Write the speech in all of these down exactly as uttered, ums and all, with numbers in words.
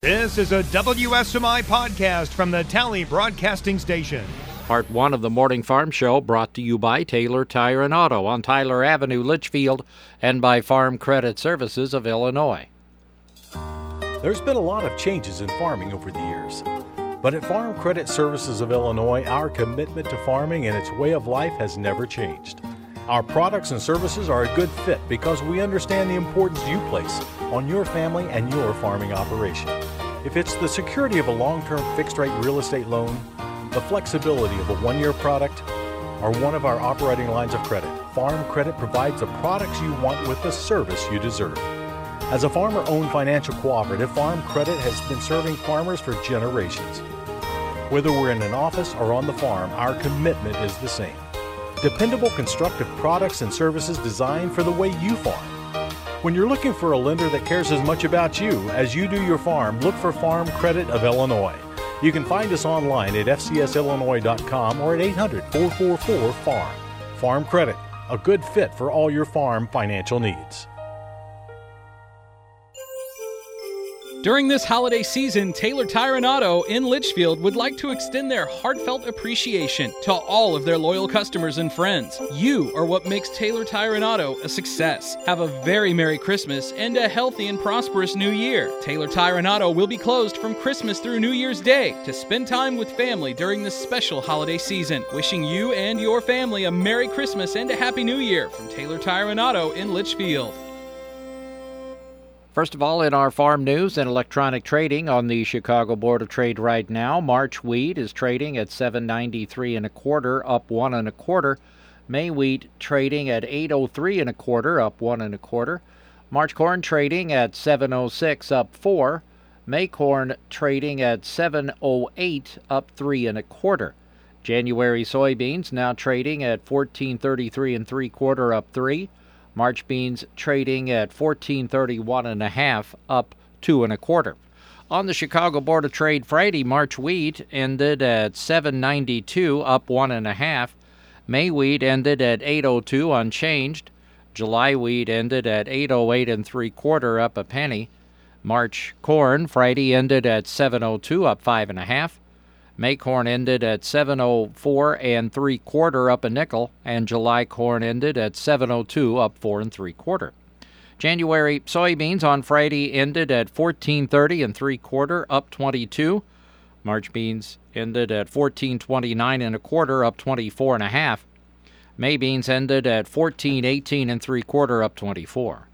This is a W S M I podcast from the Tally Broadcasting Station. Part one of the Morning Farm Show brought to you by Taylor Tire and Auto on Tyler Avenue, Litchfield, and by Farm Credit Services of Illinois. There's been a lot of changes in farming over the years. But at Farm Credit Services of Illinois, our commitment to farming and its way of life has never changed. Our products and services are a good fit because we understand the importance you place on your family and your farming operation. If it's the security of a long-term fixed-rate real estate loan, the flexibility of a one-year product, or one of our operating lines of credit, Farm Credit provides the products you want with the service you deserve. As a farmer-owned financial cooperative, Farm Credit has been serving farmers for generations. Whether we're in an office or on the farm, our commitment is the same. Dependable, constructive products and services designed for the way you farm. When you're looking for a lender that cares as much about you as you do your farm, look for Farm Credit of Illinois. You can find us online at f c s illinois dot com or at eight hundred, four four four, farm. Farm Credit, a good fit for all your farm financial needs. During this holiday season, Taylor Tire and Auto in Litchfield would like to extend their heartfelt appreciation to all of their loyal customers and friends. You are what makes Taylor Tire and Auto a success. Have a very Merry Christmas and a healthy and prosperous New Year. Taylor Tire and Auto will be closed from Christmas through New Year's Day to spend time with family during this special holiday season. Wishing you and your family a Merry Christmas and a Happy New Year from Taylor Tire and Auto in Litchfield. First of all, in our farm news and electronic trading on the Chicago Board of Trade right now, March wheat is trading at seven ninety-three and a quarter, up one and a quarter. May wheat trading at eight oh three and a quarter, up one and a quarter. March corn trading at seven oh six, up four. May corn trading at seven oh eight, up three and a quarter. January soybeans now trading at fourteen thirty-three and three quarter, up three. March beans trading at fourteen thirty-one and a half, up two and a quarter. On the Chicago Board of Trade Friday, March wheat ended at seven ninety-two, up one and a half. May wheat ended at eight oh two, unchanged. July wheat ended at eight oh eight and three quarter, up a penny. March corn Friday ended at seven oh two, up five and a half. May corn ended at seven oh four and three quarter, up a nickel, and July corn ended at seven oh two, up four and three quarter. January soybeans on Friday ended at fourteen thirty and three quarter, up twenty-two. March beans ended at fourteen twenty-nine and a quarter, up twenty-four and a half. May beans ended at fourteen eighteen and three quarter, up twenty-four.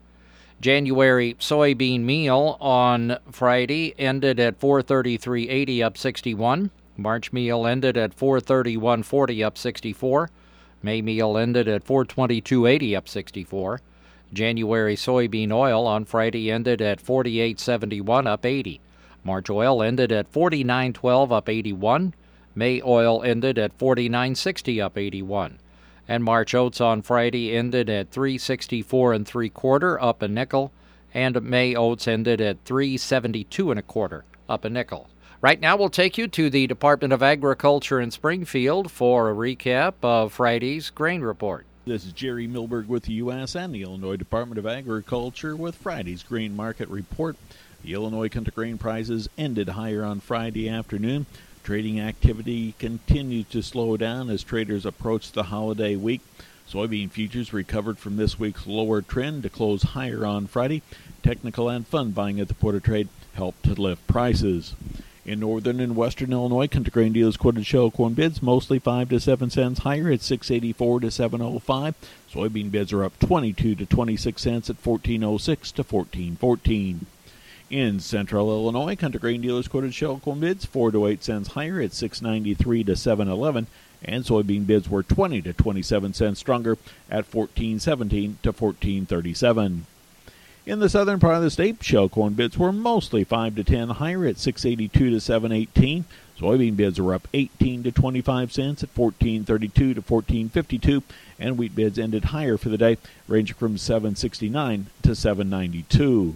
January soybean meal on Friday ended at four thirty-three eighty, up sixty-one. March meal ended at four thirty-one forty, up sixty-four. May meal ended at four twenty-two eighty, up sixty-four. January soybean oil on Friday ended at forty-eight seventy-one, up eighty. March oil ended at forty-nine twelve, up eighty-one. May oil ended at forty-nine sixty, up eighty-one. And March oats on Friday ended at three sixty-four and three quarter, up a nickel. And May oats ended at three seventy-two and a quarter, up a nickel. Right now, we'll take you to the Department of Agriculture in Springfield for a recap of Friday's grain report. This is Jerry Milberg with the U S and the Illinois Department of Agriculture with Friday's grain market report. The Illinois country grain prices ended higher on Friday afternoon. Trading activity continued to slow down as traders approached the holiday week. Soybean futures recovered from this week's lower trend to close higher on Friday. Technical and fund buying at the Board of Trade helped to lift prices. In northern and western Illinois, country grain dealers quoted shell corn bids mostly five to seven cents higher at six eighty-four to seven oh five. Soybean bids are up twenty-two to twenty-six cents at fourteen oh six to fourteen fourteen. In central Illinois, country grain dealers quoted shell corn bids four to eight cents higher at six ninety-three to seven eleven, and soybean bids were twenty to twenty-seven cents stronger at fourteen seventeen to fourteen thirty-seven. In the southern part of the state, shell corn bids were mostly five to ten higher at six eighty-two to seven eighteen. Soybean bids are up eighteen to twenty-five cents at fourteen thirty-two to fourteen fifty-two, and wheat bids ended higher for the day, ranging from seven sixty-nine to seven ninety-two.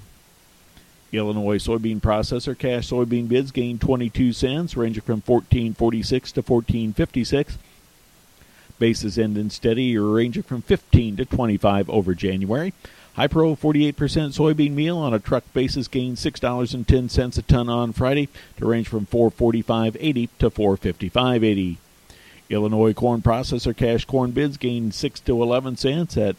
Illinois soybean processor cash soybean bids gained twenty-two cents, ranging from fourteen forty-six to fourteen fifty-six. Basis ended steady, ranging from fifteen to twenty-five over January. High-Pro forty-eight percent soybean meal on a truck basis gained six dollars and ten cents a ton on Friday to range from four forty-five eighty to four fifty-five eighty. Illinois corn processor cash corn bids gained six to eleven cents at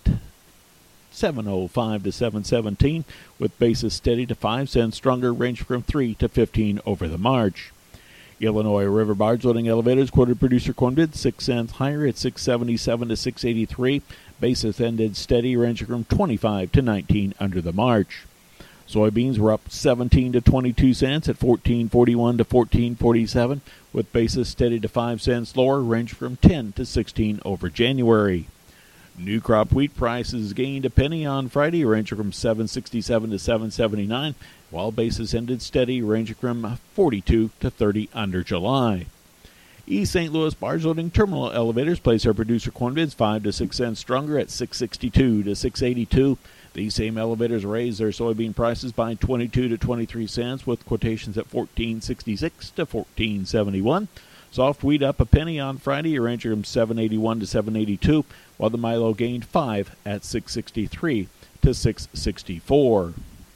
seven oh five to seven seventeen, with basis steady to five cents stronger, range from three to fifteen over the March. Illinois river barge loading elevators quoted producer corn bids six cents higher at six seventy-seven to six eighty-three. Basis ended steady, ranging from twenty-five to nineteen under the March. Soybeans were up seventeen to twenty-two cents at fourteen forty-one to fourteen forty-seven, with basis steady to five cents lower, range from ten to sixteen over January. New crop wheat prices gained a penny on Friday, ranging from seven sixty-seven to seven seventy-nine, while basis ended steady, ranging from forty-two to thirty under July. East Saint Louis barge loading terminal elevators place their producer corn bids five to six cents stronger at six sixty-two to six eighty-two. These same elevators raised their soybean prices by twenty-two to twenty-three cents, with quotations at fourteen sixty-six to fourteen seventy-one. Soft wheat up a penny on Friday, ranging from seven eighty-one to seven eighty-two, while the Milo gained five at six sixty-three to six sixty-four.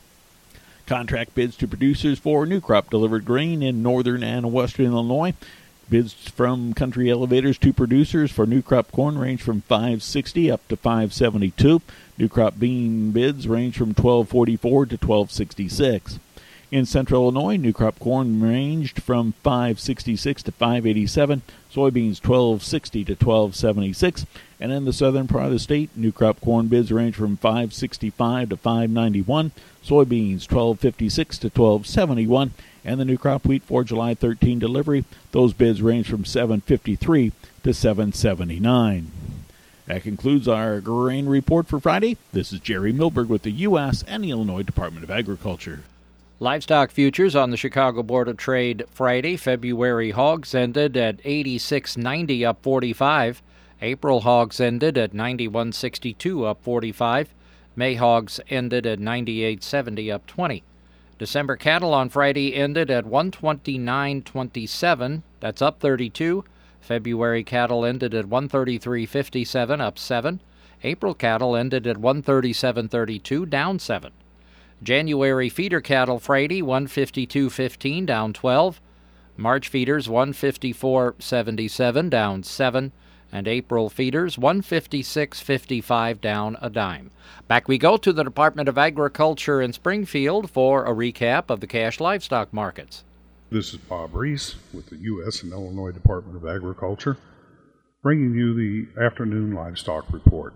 Contract bids to producers for new crop delivered grain in northern and western Illinois. Bids from country elevators to producers for new crop corn range from five sixty up to five seventy-two. New crop bean bids range from twelve forty-four to twelve sixty-six. In central Illinois, new crop corn ranged from five sixty-six to five eighty-seven, soybeans twelve sixty to twelve seventy-six, and in the southern part of the state, new crop corn bids range from five sixty-five to five ninety-one, soybeans twelve fifty-six to twelve seventy-one, and the new crop wheat for July thirteenth delivery, those bids range from seven fifty-three to seven seventy-nine. That concludes our grain report for Friday. This is Jerry Milberg with the U S and the Illinois Department of Agriculture. Livestock futures on the Chicago Board of Trade Friday. February hogs ended at eighty-six ninety, up forty-five. April hogs ended at ninety-one sixty-two, up forty-five. May hogs ended at ninety-eight seventy, up twenty. December cattle on Friday ended at one twenty-nine twenty-seven, that's up thirty-two. February cattle ended at one thirty-three fifty-seven, up seven. April cattle ended at one thirty-seven thirty-two, down seven. January feeder cattle Friday, one fifty-two fifteen, down twelve. March feeders, one fifty-four seventy-seven, down seven. And April feeders, one fifty-six fifty-five, down a dime. Back we go to the Department of Agriculture in Springfield for a recap of the cash livestock markets. This is Bob Reese with the U S and Illinois Department of Agriculture, bringing you the afternoon livestock report.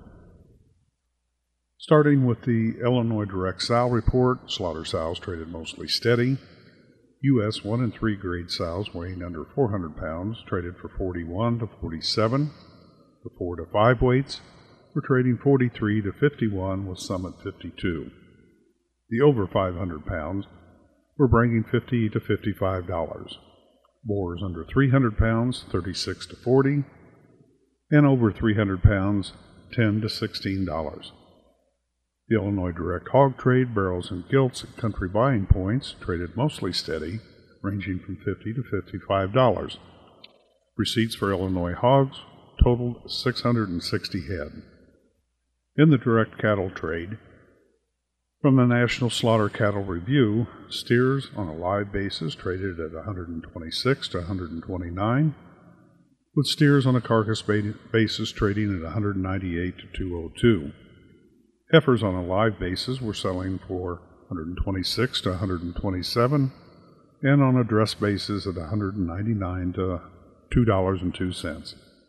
Starting with the Illinois Direct Sow Report, slaughter sows traded mostly steady. U S one and three grade sows weighing under four hundred pounds traded for forty-one to forty-seven. The four to five weights were trading forty-three to fifty-one, with some at fifty-two. The over five hundred pounds were bringing fifty to fifty-five dollars. Boars under three hundred pounds, thirty-six to forty, and over three hundred pounds, ten to sixteen dollars. The Illinois Direct Hog Trade barrels and gilts at country buying points traded mostly steady, ranging from fifty to fifty-five dollars. Receipts for Illinois hogs totaled six hundred sixty head. In the direct cattle trade, from the National Slaughter Cattle Review, steers on a live basis traded at one twenty-six to one twenty-nine, with steers on a carcass basis trading at one ninety-eight to two oh two. Heifers on a live basis were selling for one twenty-six to one twenty-seven, and on a dress basis at one ninety-nine to two dollars and two cents.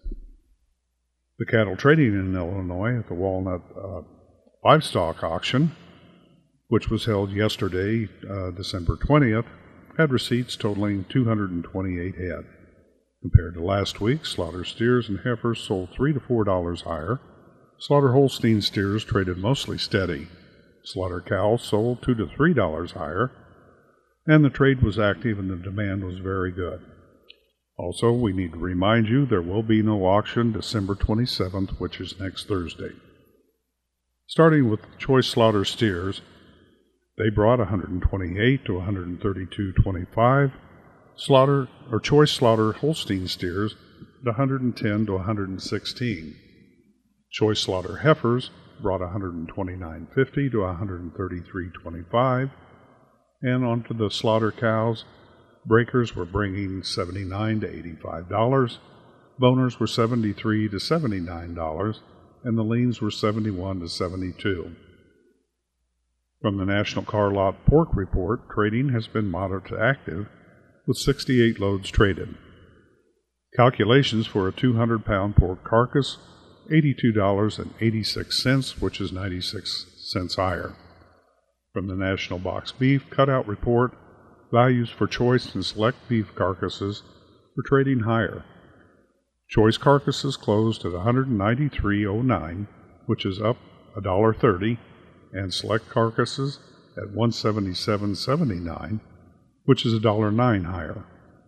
The cattle trading in Illinois at the Walnut uh, Livestock Auction, which was held yesterday, uh, December twentieth, had receipts totaling two hundred twenty-eight head. Compared to last week, slaughter steers and heifers sold three to four dollars higher. Slaughter Holstein steers traded mostly steady. Slaughter cows sold two to three dollars higher, and the trade was active and the demand was very good. Also, we need to remind you there will be no auction December twenty-seventh, which is next Thursday. Starting with choice slaughter steers, they brought one twenty-eight to one thirty-two twenty-five. Slaughter or choice slaughter Holstein steers at one ten to one sixteen. Choice slaughter heifers brought one hundred twenty-nine fifty to one hundred thirty-three twenty-five. And onto the slaughter cows, breakers were bringing seventy-nine to eighty-five dollars, boners were seventy-three to seventy-nine dollars, and the leans were seventy-one to seventy-two dollars. From the National Car Lot Pork Report, trading has been moderate to active, with sixty-eight loads traded. Calculations for a two hundred pound pork carcass, eighty-two dollars and eighty-six cents, which is ninety-six cents higher. From the National Box Beef Cutout Report, values for choice and select beef carcasses were trading higher. Choice carcasses closed at one hundred ninety-three dollars and nine cents, which is up one dollar thirty, and select carcasses at one hundred seventy-seven dollars and seventy-nine cents, which is one dollar nine higher.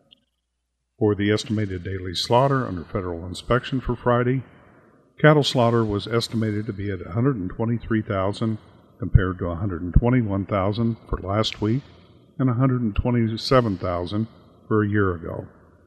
For the estimated daily slaughter under federal inspection for Friday, cattle slaughter was estimated to be at one hundred twenty-three thousand compared to one hundred twenty-one thousand for last week and one hundred twenty-seven thousand for a year ago.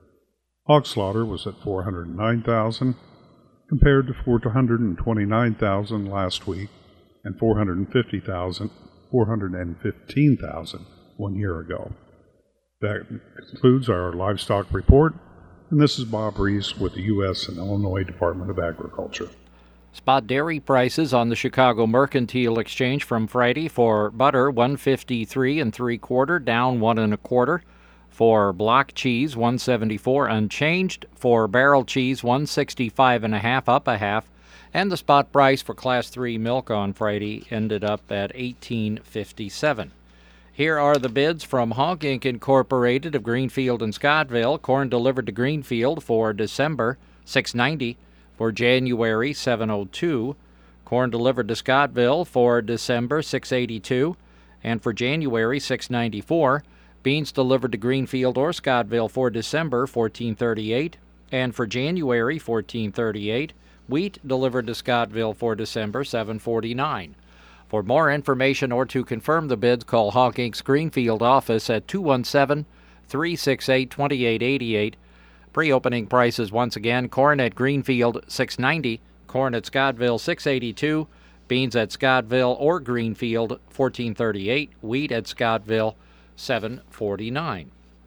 Hog slaughter was at four hundred nine thousand compared to four hundred twenty-nine thousand last week and four hundred fifty thousand, four hundred fifteen thousand one year ago. That concludes our livestock report, and this is Bob Reese with the U S and Illinois Department of Agriculture. Spot dairy prices on the Chicago Mercantile Exchange from Friday: for butter, one fifty-three and three quarter, down one and a quarter. For block cheese, one seventy-four unchanged. For barrel cheese, one sixty-five and a half, up a half. And the spot price for Class three milk on Friday ended up at eighteen fifty-seven. Here are the bids from Hog Incorporated. Incorporated of Greenfield and Scottville. Corn delivered to Greenfield for December, six ninety. For January, seven oh two. Corn delivered to Scottville for December, six eighty-two. And for January, six ninety-four. Beans delivered to Greenfield or Scottville for December, fourteen thirty-eight. And for January, fourteen thirty-eight. Wheat delivered to Scottville for December, seven forty-nine. For more information or to confirm the bids, call Hog Incorporated's Greenfield office at two one seven, three six eight, two eight eight eight. Pre-opening prices once again: corn at Greenfield, six ninety. Corn at Scottville, six eighty-two. Beans at Scottville or Greenfield, fourteen thirty-eight. Wheat at Scottville, seven forty-nine.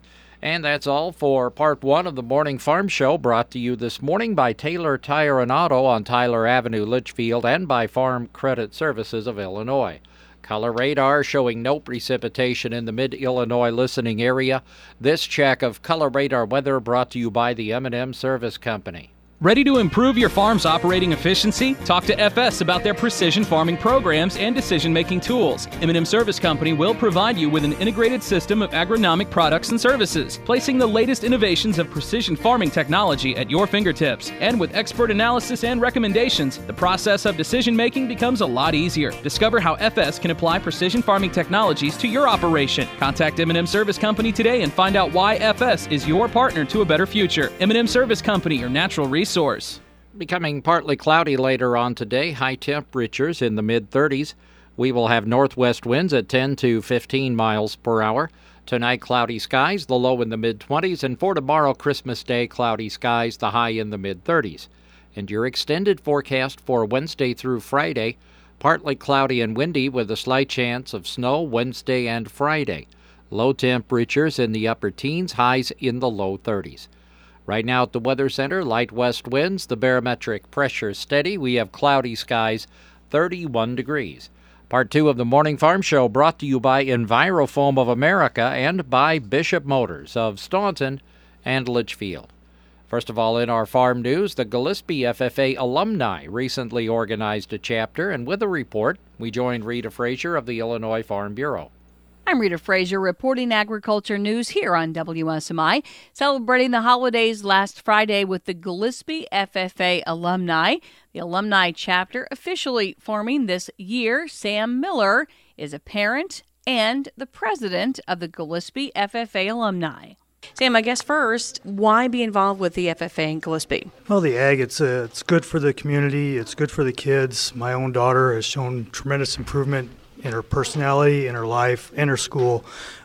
And that's all for part one of the Morning Farm Show, brought to you this morning by Taylor Tire and Auto on Tyler Avenue, Litchfield, and by Farm Credit Services of Illinois. Color radar showing no precipitation in the mid-Illinois listening area. This check of color radar weather brought to you by the M and M Service Company. Ready to improve your farm's operating efficiency? Talk to F S about their precision farming programs and decision-making tools. M and M Service Company will provide you with an integrated system of agronomic products and services, placing the latest innovations of precision farming technology at your fingertips. And with expert analysis and recommendations, the process of decision-making becomes a lot easier. Discover how F S can apply precision farming technologies to your operation. Contact M and M Service Company today and find out why F S is your partner to a better future. M and M Service Company, your natural resource. Source. Becoming partly cloudy later on today, high temperatures in the mid thirties. We will have northwest winds at ten to fifteen miles per hour. Tonight, cloudy skies, the low in the mid twenties, and for tomorrow, Christmas Day, cloudy skies, the high in the mid thirties. And your extended forecast for Wednesday through Friday, partly cloudy and windy with a slight chance of snow Wednesday and Friday. Low temperatures in the upper teens, highs in the low thirties. Right now at the Weather Center, light west winds, the barometric pressure steady. We have cloudy skies, thirty-one degrees. Part two of the Morning Farm Show brought to you by Envirofoam of America and by Bishop Motors of Staunton and Litchfield. First of all, in our farm news, the Gillespie F F A alumni recently organized a chapter, and with a report, we joined Rita Frazier of the Illinois Farm Bureau. I'm Rita Frazier reporting agriculture news here on W S M I, celebrating the holidays last Friday with the Gillespie F F A alumni. The alumni chapter officially forming this year. Sam Miller is a parent and the president of the Gillespie F F A alumni. Sam, I guess first, why be involved with the F F A in Gillespie? Well, the ag, it's uh, it's good for the community. It's good for the kids. My own daughter has shown tremendous improvement in her personality, in her life, in her school.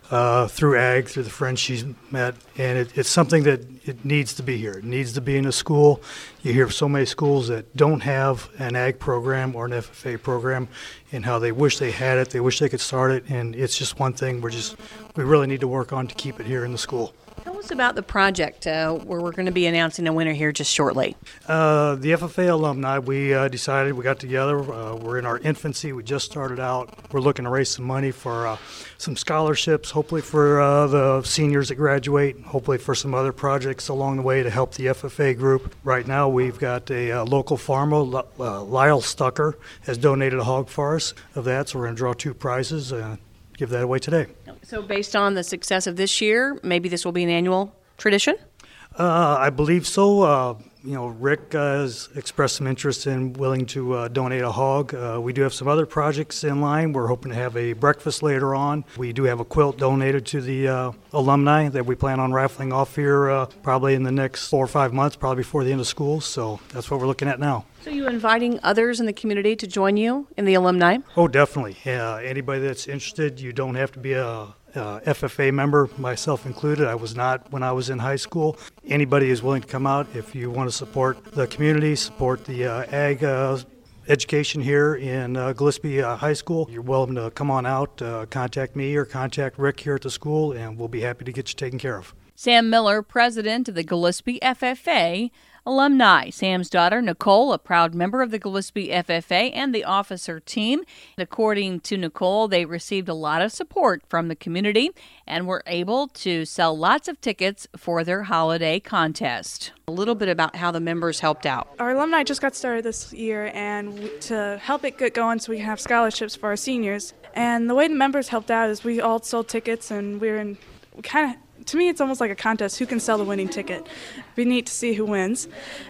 uh, through ag, through the friends she's met, and it, it's something that it needs to be here. It needs to be in a school. You hear of so many schools that don't have an ag program or an F F A program, and how they wish they had it, they wish they could start it, and it's just one thing we're just we really need to work on to keep it here in the school. Tell us about the project uh, where we're going to be announcing a winner here just shortly. Uh, the F F A alumni, we uh, decided, we got together, uh, we're in our infancy, we just started out. We're looking to raise some money for uh, some scholarships, hopefully for uh, the seniors that graduate, hopefully for some other projects along the way to help the F F A group. Right now we've got a uh, local farmer, uh, Lyle Stucker, has donated a hog for us of that, so we're going to draw two prizes and give that away today. So based on the success of this year, maybe this will be an annual tradition? Uh, I believe so. Uh, you know, Rick uh, has expressed some interest in willing to uh, donate a hog. Uh, we do have some other projects in line. We're hoping to have a breakfast later on. We do have a quilt donated to the uh, alumni that we plan on raffling off here uh, probably in the next four or five months, probably before the end of school. So that's what we're looking at now. So you inviting others in the community to join you in the alumni? Oh, definitely. Uh, anybody that's interested, you don't have to be a Uh, F F A member, myself included. I was not when I was in high school. Anybody is willing to come out if you want to support the community, support the uh, ag uh, education here in uh, Gillespie uh, High School. You're welcome to come on out, uh, contact me or contact Rick here at the school, and we'll be happy to get you taken care of. Sam Miller, president of the Gillespie F F A alumni. Sam's daughter, Nicole, a proud member of the Gillespie F F A and the officer team. According to Nicole, they received a lot of support from the community and were able to sell lots of tickets for their holiday contest. A little bit about how the members helped out. Our alumni just got started this year, and we, to help it get going so we can have scholarships for our seniors. And the way the members helped out is we all sold tickets, and we were in we kind of to me, it's almost like a contest. Who can sell the winning ticket? It'd be neat to see who wins.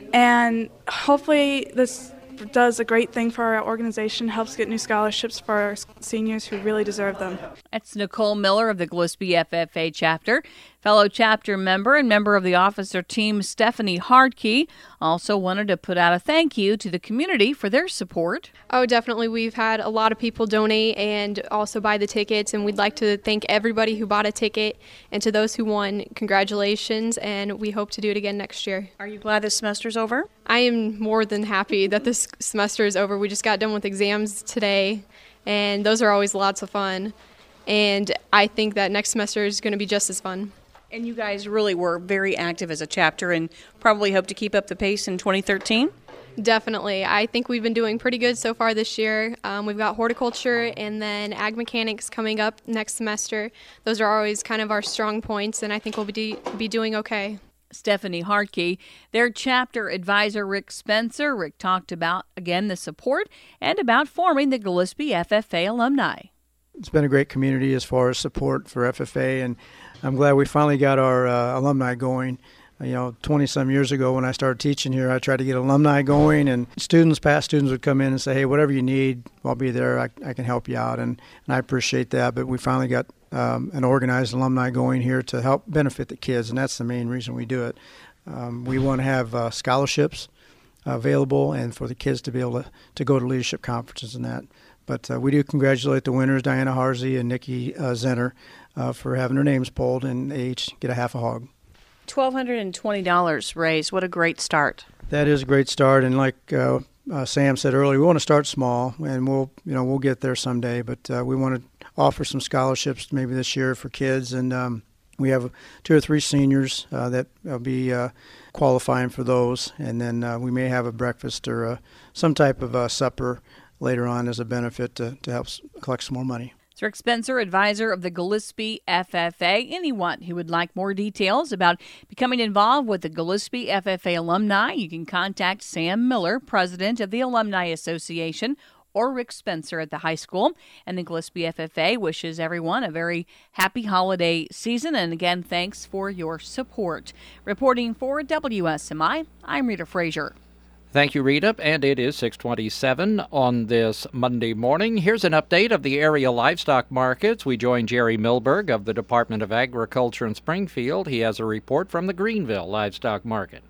And hopefully this does a great thing for our organization, helps get new scholarships for our seniors who really deserve them. That's Nicole Miller of the Gillespie F F A chapter. Fellow chapter member and member of the officer team, Stephanie Hardkey, also wanted to put out a thank you to the community for their support. Oh, definitely. We've had a lot of people donate and also buy the tickets, and we'd like to thank everybody who bought a ticket, and to those who won, congratulations, and we hope to do it again next year. Are you glad this semester's over? I am more than happy that this semester is over. We just got done with exams today, and those are always lots of fun, and I think that next semester is going to be just as fun. And you guys really were very active as a chapter and probably hope to keep up the pace in twenty thirteen? Definitely. I think we've been doing pretty good so far this year. Um, we've got horticulture and then ag mechanics coming up next semester. Those are always kind of our strong points, and I think we'll be, be doing okay. Stephanie Hartkey, their chapter advisor Rick Spencer. Rick talked about, again, the support and about forming the Gillespie F F A alumni. It's been a great community as far as support for F F A, and I'm glad we finally got our uh, alumni going. You know, twenty-some years ago when I started teaching here, I tried to get alumni going, and students, past students would come in and say, hey, whatever you need, I'll be there. I, I can help you out, and, and I appreciate that. But we finally got um, an organized alumni going here to help benefit the kids, and that's the main reason we do it. Um, we want to have uh, scholarships available and for the kids to be able to, to go to leadership conferences and that. But uh, we do congratulate the winners, Diana Harsey and Nikki uh, Zenner, uh, for having their names pulled, and they each get a half a hog. one thousand two hundred twenty dollars raised. What a great start. That is a great start, and like uh, uh, Sam said earlier, we want to start small, and we'll, you know, we'll get there someday. But uh, we want to offer some scholarships maybe this year for kids, and um, we have two or three seniors uh, that will be uh, qualifying for those, and then uh, we may have a breakfast or uh, some type of uh, supper later on as a benefit to, to help collect some more money. Rick Spencer, advisor of the Gillespie F F A. Anyone who would like more details about becoming involved with the Gillespie F F A alumni, you can contact Sam Miller, president of the Alumni Association, or Rick Spencer at the high school. And the Gillespie F F A wishes everyone a very happy holiday season. And again, thanks for your support. Reporting for W S M I, I'm Rita Frazier. Thank you, Rita, and it is six twenty-seven on this Monday morning. Here's an update of the area livestock markets. We join Jerry Milberg of the Department of Agriculture in Springfield. He has a report from the Greenville Livestock Market.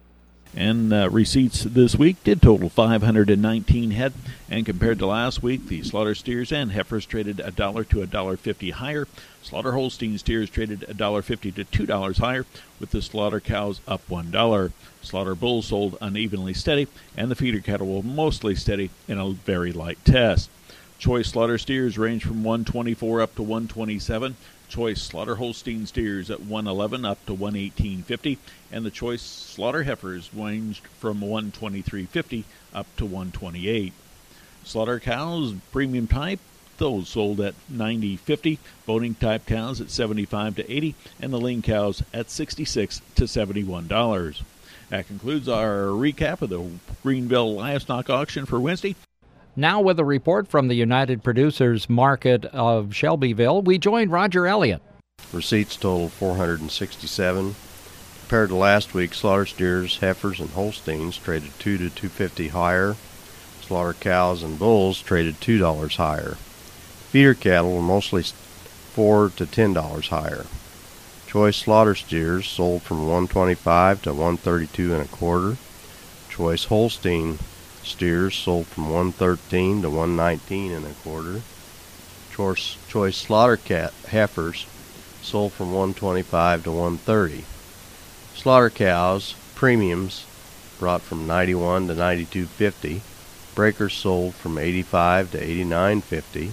And uh, receipts this week did total five hundred nineteen head, and compared to last week, the slaughter steers and heifers traded a dollar to a dollar fifty higher. Slaughter Holstein steers traded a dollar fifty to two dollars higher, with the slaughter cows up one dollar. Slaughter bulls sold unevenly steady, and the feeder cattle were mostly steady in a very light test. Choice slaughter steers range from one twenty-four up to one twenty-seven. Choice slaughter Holstein steers at one eleven up to one eighteen fifty, and the choice slaughter heifers ranged from one twenty-three fifty up to one twenty-eight. Slaughter cows, premium type, those sold at ninety fifty, boning type cows at seventy-five to eighty, and the lean cows at sixty-six to seventy-one dollars. That concludes our recap of the Greenville Livestock Auction for Wednesday. Now with a report from the United Producers Market of Shelbyville, we join Roger Elliott. Receipts totaled four hundred sixty-seven. Compared to last week, slaughter steers, heifers, and Holsteins traded two to two fifty higher. Slaughter cows and bulls traded two dollars higher. Feeder cattle were mostly four to ten dollars higher. Choice slaughter steers sold from one twenty-five to one thirty-two and a quarter. Choice Holstein steers sold from one thirteen to one nineteen and a quarter. Choice, choice slaughter cat heifers sold from one twenty-five to one thirty. Slaughter cows premiums brought from ninety-one to ninety-two fifty. Breakers sold from eighty-five to eighty-nine fifty.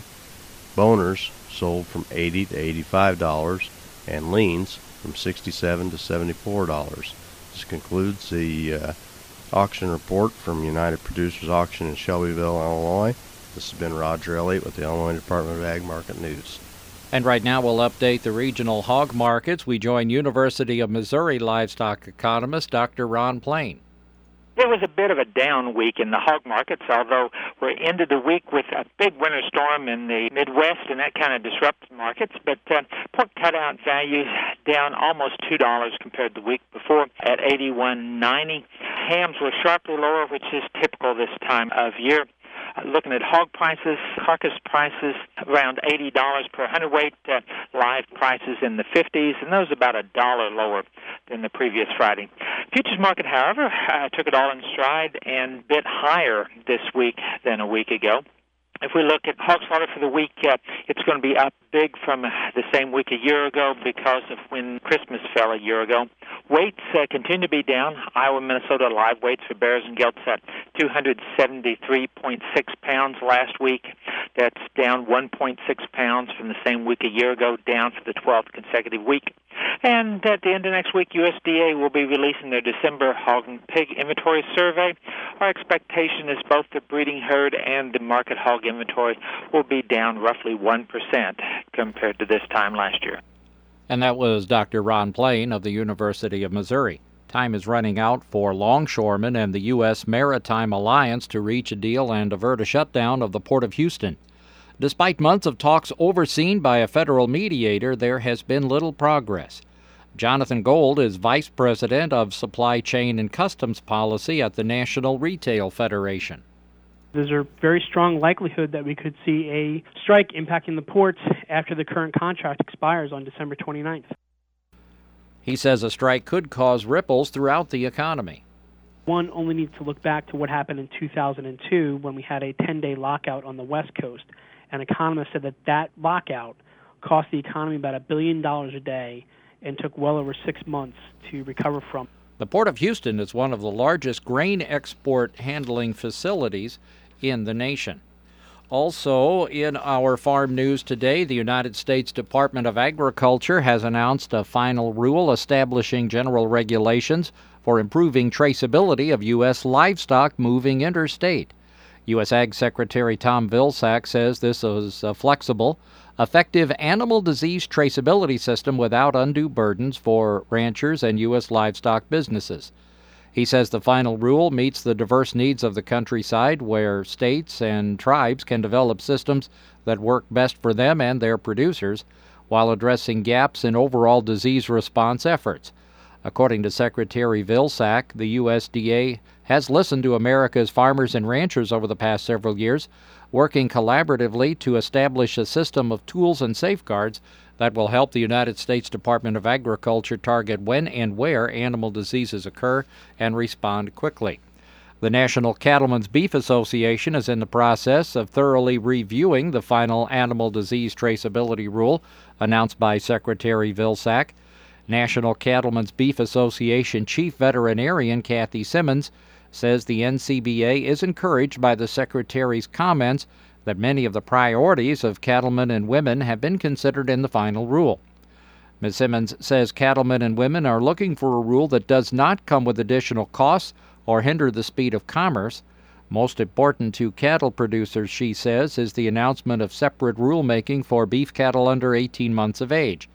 Boners sold from eighty to eighty-five dollars, and leans from sixty-seven to seventy-four dollars. This concludes the uh, auction report from United Producers Auction in Shelbyville, Illinois. This has been Roger Elliott with the Illinois Department of Ag Market News. And right now we'll update the regional hog markets. We join University of Missouri livestock economist Doctor Ron Plain. It was a bit of a down week in the hog markets, although we ended the week with a big winter storm in the Midwest, and that kind of disrupted markets. But uh, pork cutout values down almost two dollars compared to the week before at eighty-one ninety. Hams were sharply lower, which is typical this time of year. Uh, looking at hog prices, carcass prices around eighty dollars per hundredweight, uh, live prices in the fifties, and those about a dollar lower than the previous Friday. Futures market, however, uh, took it all in stride and bit higher this week than a week ago. If we look at hog slaughter for the week, uh, it's going to be up big from the same week a year ago because of when Christmas fell a year ago. Weights uh, continue to be down. Iowa, Minnesota live weights for bears and gelts at two hundred seventy-three point six pounds last week. That's down one point six pounds from the same week a year ago, down for the twelfth consecutive week. And at the end of next week, U S D A will be releasing their December hog and pig inventory survey. Our expectation is both the breeding herd and the market hog inventory will be down roughly one percent compared to this time last year. And that was Doctor Ron Plain of the University of Missouri. Time is running out for longshoremen and the U S Maritime Alliance to reach a deal and avert a shutdown of the Port of Houston. Despite months of talks overseen by a federal mediator, there has been little progress. Jonathan Gold is Vice President of Supply Chain and Customs Policy at the National Retail Federation. There's a very strong likelihood that we could see a strike impacting the ports after the current contract expires on December twenty-ninth. He says a strike could cause ripples throughout the economy. One only needs to look back to what happened in two thousand two when we had a ten-day lockout on the West Coast. And economists said that that lockout cost the economy about a billion dollars a day and took well over six months to recover from. The Port of Houston is one of the largest grain export handling facilities in the nation. Also, in our farm news today, the United States Department of Agriculture has announced a final rule establishing general regulations for improving traceability of U S livestock moving interstate. U S Ag Secretary Tom Vilsack says this is a flexible, effective animal disease traceability system without undue burdens for ranchers and U S livestock businesses. He says the final rule meets the diverse needs of the countryside, where states and tribes can develop systems that work best for them and their producers, while addressing gaps in overall disease response efforts. According to Secretary Vilsack, the U S D A has listened to America's farmers and ranchers over the past several years, working collaboratively to establish a system of tools and safeguards that will help the United States Department of Agriculture target when and where animal diseases occur and respond quickly. The National Cattlemen's Beef Association is in the process of thoroughly reviewing the final animal disease traceability rule announced by Secretary Vilsack. National Cattlemen's Beef Association Chief Veterinarian Kathy Simmons says the N C B A is encouraged by the Secretary's comments that many of the priorities of cattlemen and women have been considered in the final rule. Miz Simmons says cattlemen and women are looking for a rule that does not come with additional costs or hinder the speed of commerce. Most important to cattle producers, she says, is the announcement of separate rulemaking for beef cattle under eighteen months of age.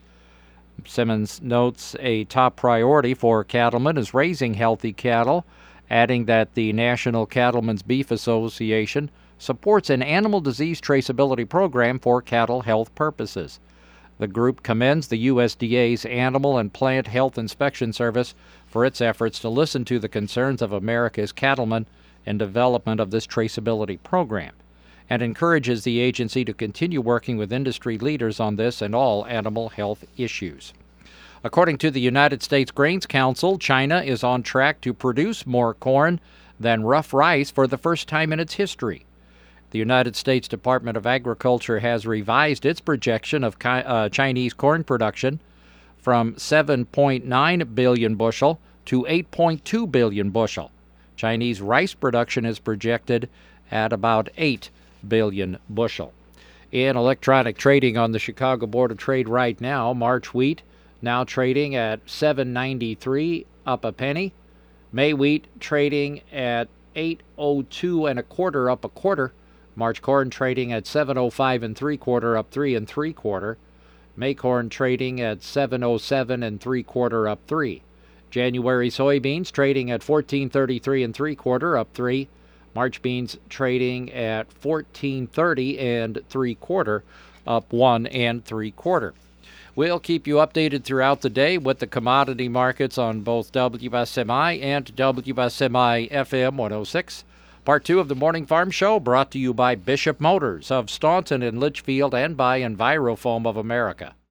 Simmons notes a top priority for cattlemen is raising healthy cattle, adding that the National Cattlemen's Beef Association supports an animal disease traceability program for cattle health purposes. The group commends the U S D A's Animal and Plant Health Inspection Service for its efforts to listen to the concerns of America's cattlemen in development of this traceability program, and encourages the agency to continue working with industry leaders on this and all animal health issues. According to the United States Grains Council, China is on track to produce more corn than rough rice for the first time in its history. The United States Department of Agriculture has revised its projection of uh, Chinese corn production from seven point nine billion bushel to eight point two billion bushel. Chinese rice production is projected at about eight billion bushel. In electronic trading on the Chicago Board of Trade right now, March wheat now trading at seven ninety-three, up a penny. May wheat trading at eight oh two and a quarter, up a quarter. March corn trading at seven oh five and three quarter, up three and three quarter. May corn trading at seven oh seven and three quarter, up three. January soybeans trading at fourteen thirty-three and three quarter, up three. March beans trading at fourteen thirty and three quarter, up one and three quarter. We'll keep you updated throughout the day with the commodity markets on both W S M I and W S M I F M one oh six. Part two of the Morning Farm Show brought to you by Bishop Motors of Staunton and Litchfield and by Envirofoam of America.